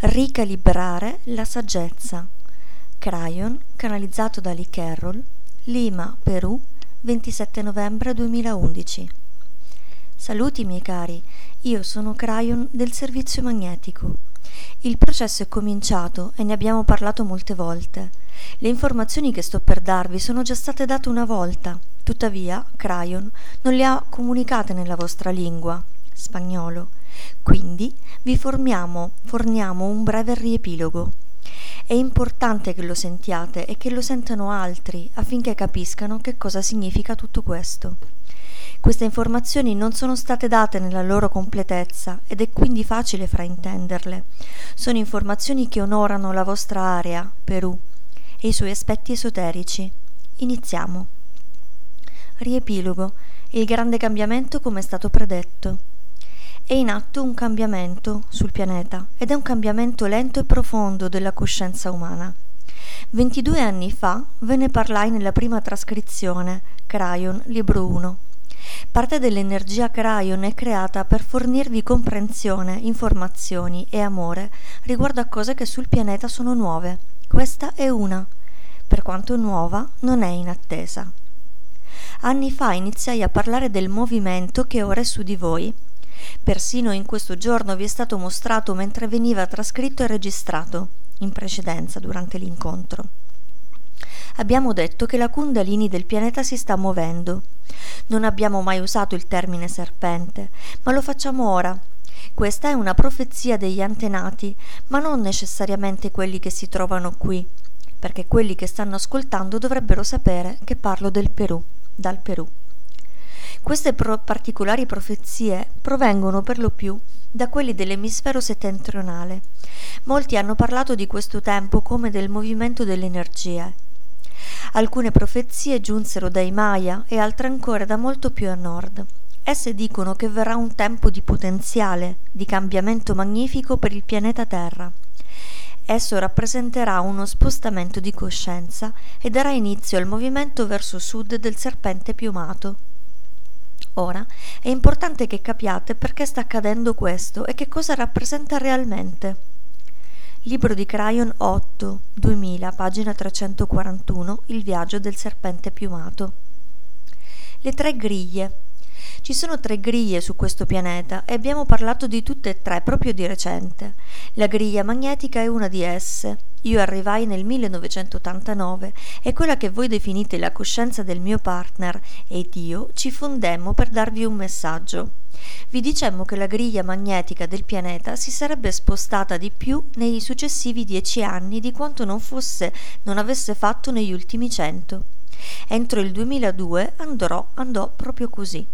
Ricalibrare la saggezza. Crayon, canalizzato da Lee Carroll, Lima, Perù, 27 novembre 2011. Saluti miei cari, io sono Crayon del servizio magnetico. Il processo è cominciato e ne abbiamo parlato molte volte. Le informazioni che sto per darvi sono già state date una volta, tuttavia Crayon non le ha comunicate nella vostra lingua, spagnolo. Quindi vi forniamo un breve riepilogo. È importante che lo sentiate e che lo sentano altri affinché capiscano che cosa significa tutto questo. Queste informazioni non sono state date nella loro completezza ed è quindi facile fraintenderle. Sono informazioni che onorano la vostra area, Perù, e i suoi aspetti esoterici. Iniziamo. Riepilogo. Il grande cambiamento come è stato predetto. È in atto un cambiamento sul pianeta ed è un cambiamento lento e profondo della coscienza umana. 22 anni fa ve ne parlai nella prima trascrizione, Crayon, libro 1. Parte dell'energia Crayon è creata per fornirvi comprensione, informazioni e amore riguardo a cose che sul pianeta sono nuove. Questa è una. Per quanto nuova, non è in attesa. Anni fa iniziai a parlare del movimento che ora è su di voi. Persino in questo giorno vi è stato mostrato mentre veniva trascritto e registrato, in precedenza durante l'incontro. Abbiamo detto che la Kundalini del pianeta si sta muovendo. Non abbiamo mai usato il termine serpente, ma lo facciamo ora. Questa è una profezia degli antenati, ma non necessariamente quelli che si trovano qui, perché quelli che stanno ascoltando dovrebbero sapere che parlo del Perù, dal Perù. Queste particolari profezie provengono per lo più da quelli dell'emisfero settentrionale. Molti hanno parlato di questo tempo come del movimento delle energie. Alcune profezie giunsero dai Maya e altre ancora da molto più a nord. Esse dicono che verrà un tempo di potenziale, di cambiamento magnifico per il pianeta Terra. Esso rappresenterà uno spostamento di coscienza e darà inizio al movimento verso sud del serpente piumato. Ora è importante che capiate perché sta accadendo questo e che cosa rappresenta realmente. Libro di Crayon 8, 2000, pagina 341, Il viaggio del serpente piumato. Le 3 griglie. Ci sono 3 griglie su questo pianeta e abbiamo parlato di tutte e 3 proprio di recente. La griglia magnetica è una di esse. Io arrivai nel 1989 e quella che voi definite la coscienza del mio partner ed io ci fondemmo per darvi un messaggio. Vi dicemmo che la griglia magnetica del pianeta si sarebbe spostata di più nei successivi 10 anni di quanto non avesse fatto negli ultimi 100. Entro il 2002 andò proprio così.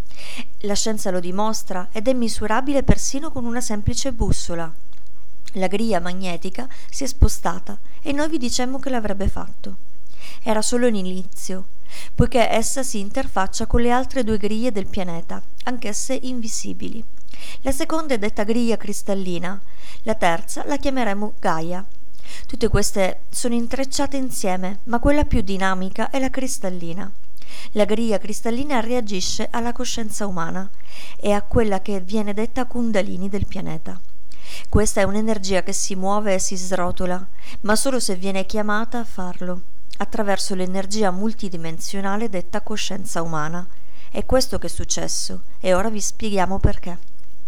La scienza lo dimostra ed è misurabile persino con una semplice bussola. La griglia magnetica si è spostata e noi vi dicemmo che l'avrebbe fatto. Era solo l'inizio, poiché essa si interfaccia con le altre 2 griglie del pianeta, anch'esse invisibili. La seconda è detta griglia cristallina, la terza la chiameremo Gaia. Tutte queste sono intrecciate insieme, ma quella più dinamica è la cristallina. La griglia cristallina reagisce alla coscienza umana e a quella che viene detta Kundalini del pianeta. Questa è un'energia che si muove e si srotola, ma solo se viene chiamata a farlo, attraverso l'energia multidimensionale detta coscienza umana. È questo che è successo e ora vi spieghiamo perché.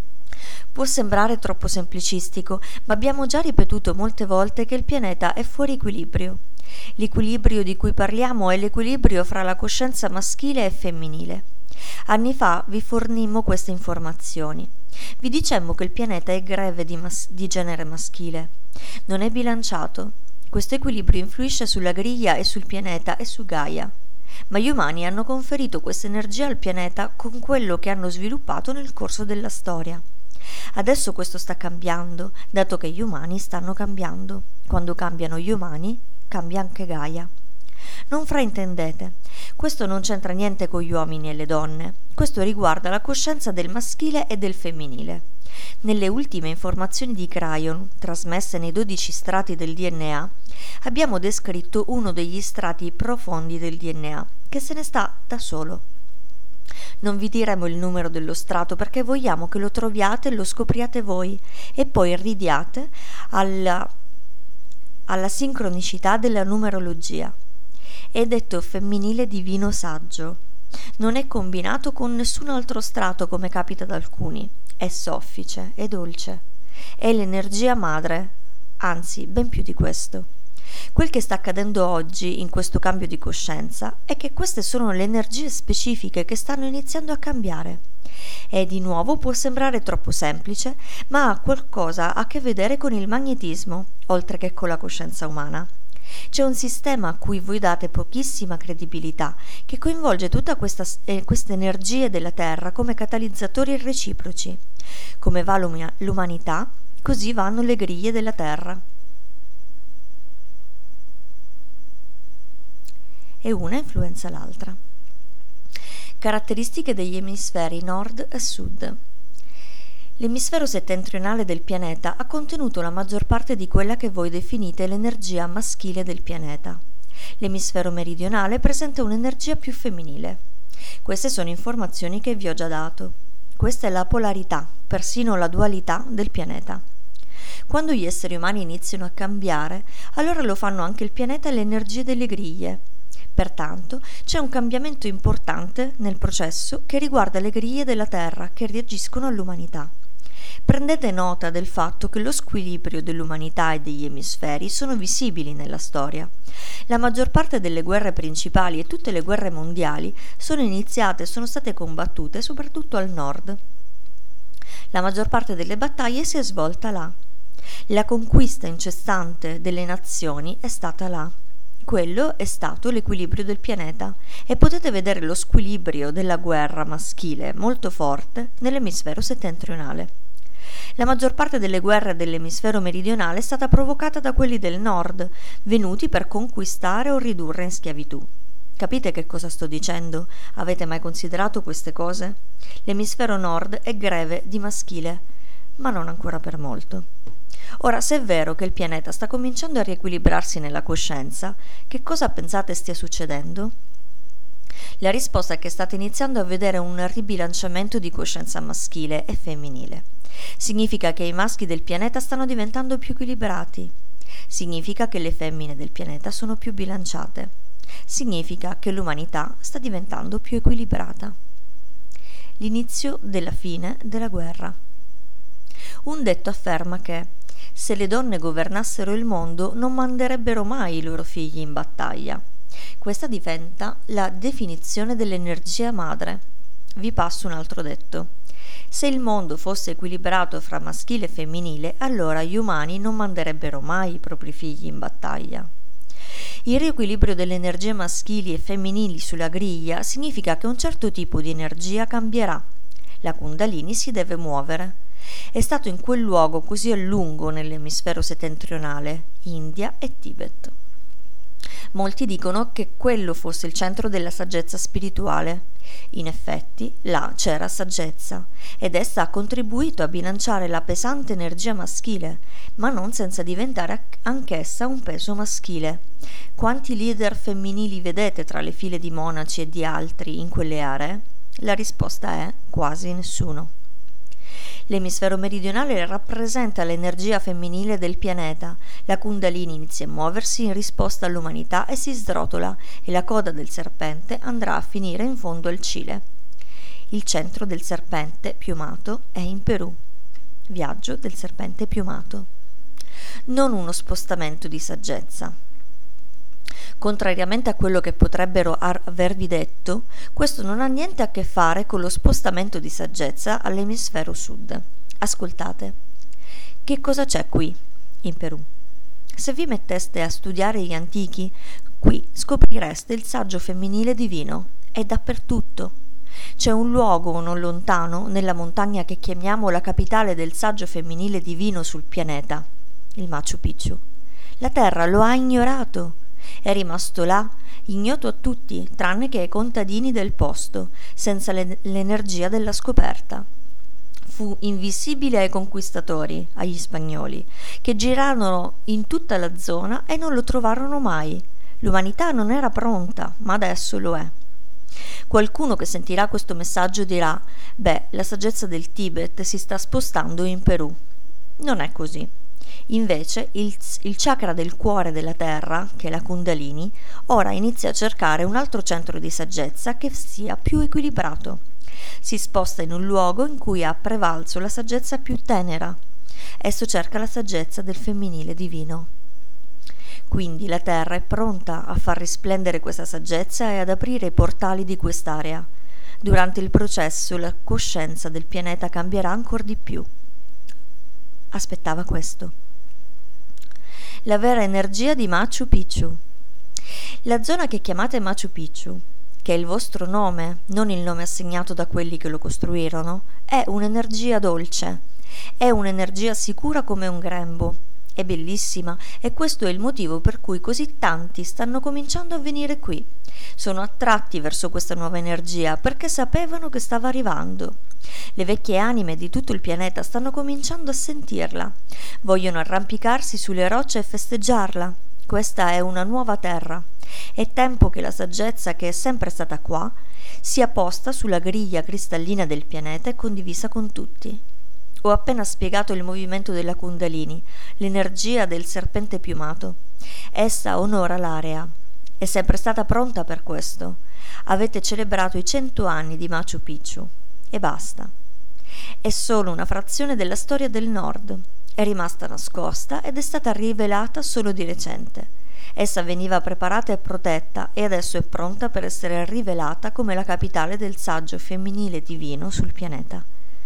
Può sembrare troppo semplicistico, ma abbiamo già ripetuto molte volte che il pianeta è fuori equilibrio. L'equilibrio di cui parliamo è l'equilibrio fra la coscienza maschile e femminile. Anni fa vi fornimmo queste informazioni. Vi dicemmo che il pianeta è greve di genere maschile. Non è bilanciato. Questo equilibrio influisce sulla griglia e sul pianeta e su Gaia. Ma gli umani hanno conferito questa energia al pianeta con quello che hanno sviluppato nel corso della storia. Adesso questo sta cambiando, dato che gli umani stanno cambiando. Quando cambiano gli umani, cambia anche Gaia. Non fraintendete, questo non c'entra niente con gli uomini e le donne, questo riguarda la coscienza del maschile e del femminile. Nelle ultime informazioni di Crayon, trasmesse nei 12 strati del DNA, abbiamo descritto uno degli strati profondi del DNA, che se ne sta da solo. Non vi diremo il numero dello strato perché vogliamo che lo troviate e lo scopriate voi e poi ridiate alla sincronicità della numerologia. È detto femminile divino saggio. Non è combinato con nessun altro strato come capita ad alcuni. È soffice, è dolce. È l'energia madre, anzi, ben più di questo. Quel che sta accadendo oggi in questo cambio di coscienza è che queste sono le energie specifiche che stanno iniziando a cambiare. E di nuovo può sembrare troppo semplice, ma ha qualcosa a che vedere con il magnetismo, oltre che con la coscienza umana. C'è un sistema a cui voi date pochissima credibilità, che coinvolge tutta queste energie della Terra come catalizzatori reciproci. Come va l'umanità, così vanno le griglie della Terra. E una influenza l'altra. Caratteristiche degli emisferi nord e sud. L'emisfero settentrionale del pianeta ha contenuto la maggior parte di quella che voi definite l'energia maschile del pianeta. L'emisfero meridionale presenta un'energia più femminile. Queste sono informazioni che vi ho già dato. Questa è la polarità, persino la dualità del pianeta. Quando gli esseri umani iniziano a cambiare, allora lo fanno anche il pianeta e le energie delle griglie. Pertanto c'è un cambiamento importante nel processo che riguarda le griglie della Terra che reagiscono all'umanità. Prendete nota del fatto che lo squilibrio dell'umanità e degli emisferi sono visibili nella storia. La maggior parte delle guerre principali e tutte le guerre mondiali sono iniziate e sono state combattute soprattutto al nord. La maggior parte delle battaglie si è svolta là. La conquista incessante delle nazioni è stata là. Quello è stato l'equilibrio del pianeta e potete vedere lo squilibrio della guerra maschile molto forte nell'emisfero settentrionale. La maggior parte delle guerre dell'emisfero meridionale è stata provocata da quelli del nord, venuti per conquistare o ridurre in schiavitù. Capite che cosa sto dicendo? Avete mai considerato queste cose? L'emisfero nord è greve di maschile, ma non ancora per molto. Ora, se è vero che il pianeta sta cominciando a riequilibrarsi nella coscienza, che cosa pensate stia succedendo? La risposta è che state iniziando a vedere un ribilanciamento di coscienza maschile e femminile. Significa che i maschi del pianeta stanno diventando più equilibrati. Significa che le femmine del pianeta sono più bilanciate. Significa che l'umanità sta diventando più equilibrata. L'inizio della fine della guerra. Un detto afferma che se le donne governassero il mondo non manderebbero mai i loro figli in battaglia. Questa diventa la definizione dell'energia madre. Vi passo un altro detto. Se il mondo fosse equilibrato fra maschile e femminile, allora gli umani non manderebbero mai i propri figli in battaglia. Il riequilibrio delle energie maschili e femminili sulla griglia significa che un certo tipo di energia cambierà. La Kundalini si deve muovere. È stato in quel luogo così a lungo nell'emisfero settentrionale, India e Tibet. Molti dicono che quello fosse il centro della saggezza spirituale. In effetti, là c'era saggezza, ed essa ha contribuito a bilanciare la pesante energia maschile, ma non senza diventare anch'essa un peso maschile. Quanti leader femminili vedete tra le file di monaci e di altri in quelle aree? La risposta è quasi nessuno. L'emisfero meridionale rappresenta l'energia femminile del pianeta. La Kundalini inizia a muoversi in risposta all'umanità e si srotola, e la coda del serpente andrà a finire in fondo al Cile. Il centro del serpente piumato è in Perù. Viaggio del serpente piumato. Non uno spostamento di saggezza. Contrariamente a quello che potrebbero avervi detto, questo non ha niente a che fare con lo spostamento di saggezza all'emisfero sud. Ascoltate. Che cosa c'è qui, in Perù? Se vi metteste a studiare gli antichi, qui scoprireste il saggio femminile divino. È dappertutto. C'è un luogo non lontano, nella montagna che chiamiamo la capitale del saggio femminile divino sul pianeta, il Machu Picchu. La Terra lo ha ignorato. È rimasto là, ignoto a tutti, tranne che ai contadini del posto, senza l'energia della scoperta. Fu invisibile ai conquistatori, agli spagnoli, che girarono in tutta la zona e non lo trovarono mai. L'umanità non era pronta, ma adesso lo è. Qualcuno che sentirà questo messaggio dirà: beh, la saggezza del Tibet si sta spostando in Perù. Non è così. Invece il chakra del cuore della terra, che è la Kundalini, ora inizia a cercare un altro centro di saggezza che sia più equilibrato. Si sposta in un luogo in cui ha prevalso la saggezza più tenera. Esso cerca la saggezza del femminile divino. Quindi la Terra è pronta a far risplendere questa saggezza e ad aprire i portali di quest'area. Durante il processo la coscienza del pianeta cambierà ancora di più. Aspettava questo. La vera energia di Machu Picchu. La zona che chiamate Machu Picchu, che è il vostro nome, non il nome assegnato da quelli che lo costruirono, è un'energia dolce, è un'energia sicura come un grembo. È bellissima e questo è il motivo per cui così tanti stanno cominciando a venire qui. Sono attratti verso questa nuova energia perché sapevano che stava arrivando. Le vecchie anime di tutto il pianeta stanno cominciando a sentirla. Vogliono arrampicarsi sulle rocce e festeggiarla. Questa è una nuova terra. È tempo che la saggezza che è sempre stata qua sia posta sulla griglia cristallina del pianeta e condivisa con tutti. Ho appena spiegato il movimento della Kundalini, l'energia del serpente piumato. Essa onora l'area. È sempre stata pronta per questo. Avete celebrato i 100 anni di Machu Picchu. E basta. È solo una frazione della storia del Nord. È rimasta nascosta ed è stata rivelata solo di recente. Essa veniva preparata e protetta e adesso è pronta per essere rivelata come la capitale del saggio femminile divino sul pianeta.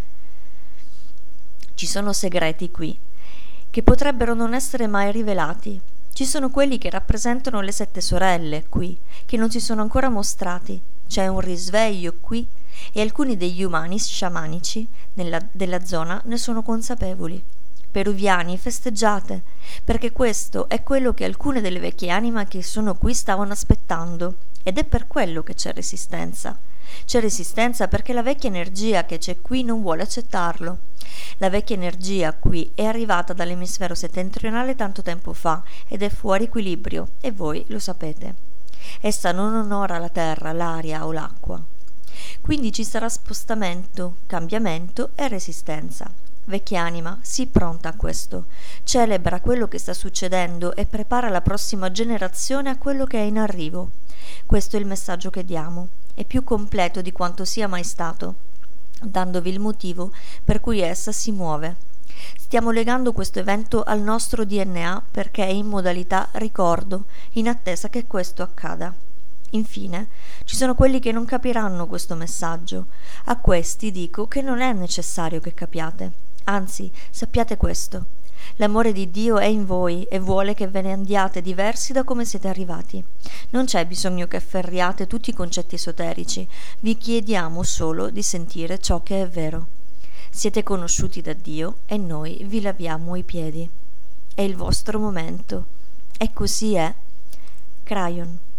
Ci sono segreti qui, che potrebbero non essere mai rivelati. Ci sono quelli che rappresentano le 7 sorelle qui, che non si sono ancora mostrati. C'è un risveglio qui e alcuni degli umani sciamanici della zona ne sono consapevoli. Peruviani, festeggiate, perché questo è quello che alcune delle vecchie anime che sono qui stavano aspettando, ed è per quello che c'è resistenza. C'è resistenza perché la vecchia energia che c'è qui non vuole accettarlo. La vecchia energia qui è arrivata dall'emisfero settentrionale tanto tempo fa ed è fuori equilibrio, e voi lo sapete. Essa non onora la terra, l'aria o l'acqua. Quindi ci sarà spostamento, cambiamento e resistenza. Vecchia anima, sii pronta a questo. Celebra quello che sta succedendo e prepara la prossima generazione a quello che è in arrivo. Questo è il messaggio che diamo. È più completo di quanto sia mai stato, dandovi il motivo per cui essa si muove. Stiamo legando questo evento al nostro DNA perché è in modalità ricordo, in attesa che questo accada. Infine, ci sono quelli che non capiranno questo messaggio. A questi dico che non è necessario che capiate. Anzi, sappiate questo. L'amore di Dio è in voi e vuole che ve ne andiate diversi da come siete arrivati. Non c'è bisogno che afferriate tutti i concetti esoterici, vi chiediamo solo di sentire ciò che è vero. Siete conosciuti da Dio e noi vi laviamo i piedi. È il vostro momento. E così è. Crayon.